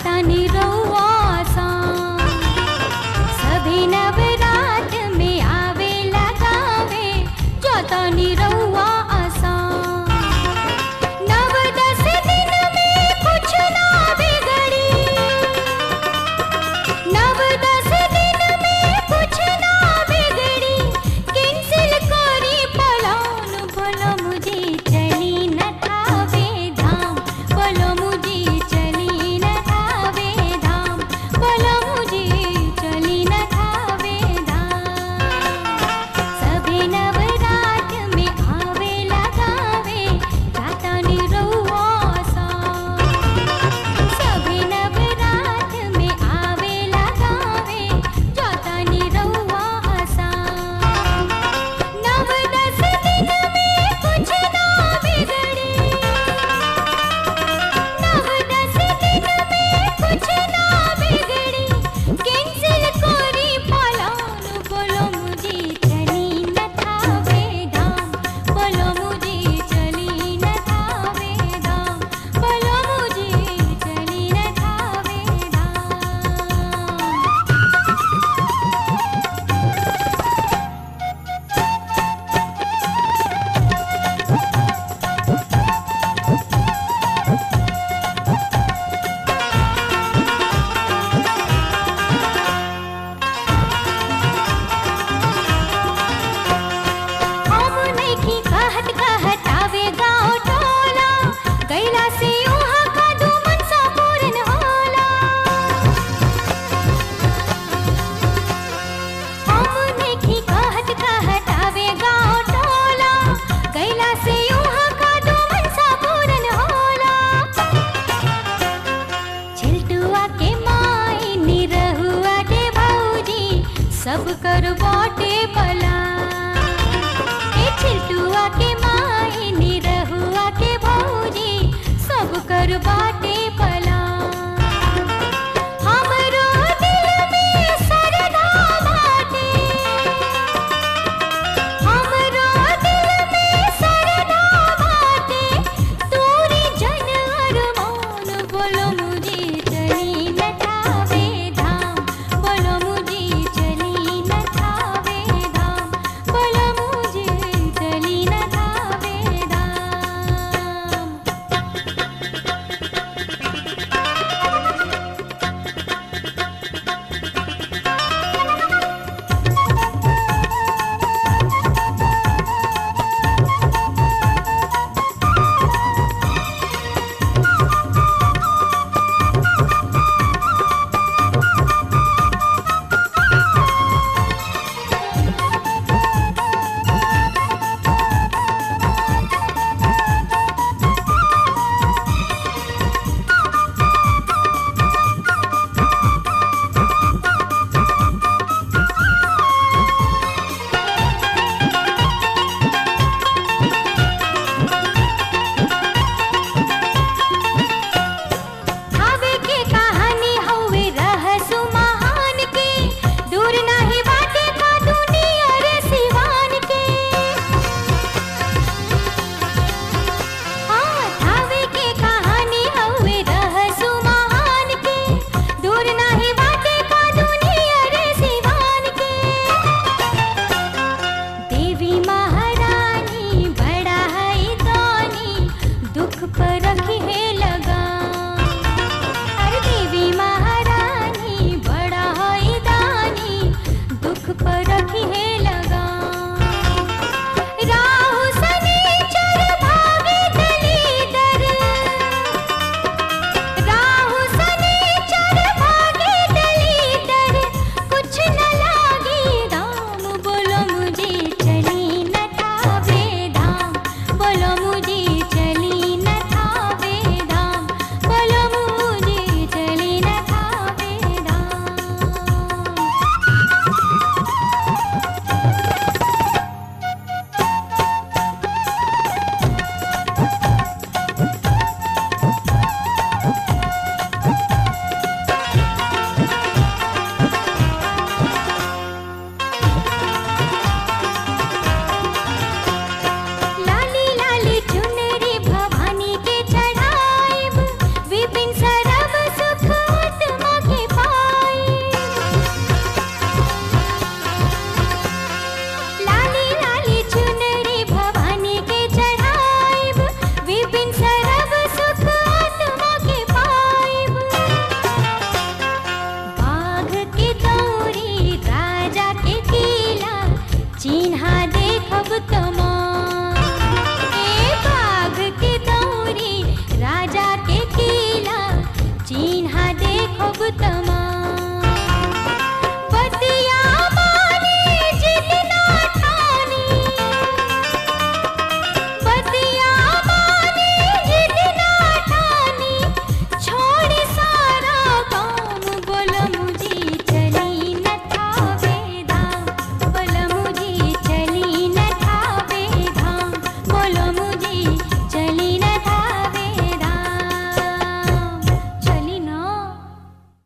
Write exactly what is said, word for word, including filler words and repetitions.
जाता निरहुआ सा सभी नवरात में आवे लगावे जाता निरहुआ आसा नव दस दिन में कुछ ना बिगड़ी नव दस दिन में कुछ ना बिगड़ी कैंसिल करी पलान बोलो मुझे चली न थावे धाम बोलो मुझे चली न थावे धाम बोलो मुझे चली न थावे धाम सभी नवरात में आवे लगावे जाता निरहुआ सा सभी नवरात में आवे लगावे जाता निरहुआ सा नव दस दिन में कुछ ना बिगड़ी नव दस दिन में कुछ ना बिगड़ी कैंसिल करी पलान बोलो मुझे चली न थावे धाम बोलो मुझे चली न थावे धाम बोलो मुझे चली न थावे हम नइखी कहत कहत आवे गाँव टोला गैला से उहाँ का दू मनसा पूरन होला हम नइखी कहत कहत आवे गाँव टोला गैला से उहाँ का दू मनसा पूरन होला छिलटुआ के माई निरहुआ के भौजी सब कर बाटे भला ए छिलटुआ के माई निरहुआ के भौजी सब कर बाटे भला हमरो दिल में सरधा बाटे हमरो दिल में सरधा बाटे तोरी जन अरमान बोलो मुझे चली न थावे धाम बोलो मुझे चली न थावे धाम बोलो मुझे चली न थावे धाम देखब तमाम। ए बाघ के दौरी राजा के किला चिन्हा देखब तमाम।